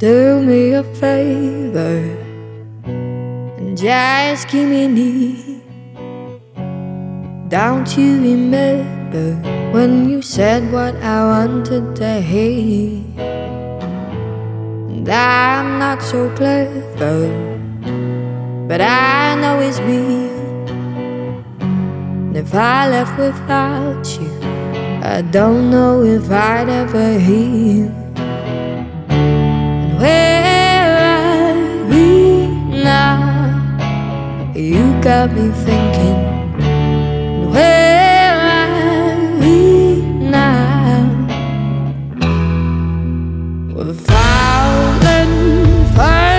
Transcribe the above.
Do me a favor and just keep me near. Don't you remember when you said what I wanted to hear? And I'm not so clever, but I know it's real. And if I left without you, I don't know if I'd ever heal. And where are we now? You got me thinking. And where are we now? Well, 1,000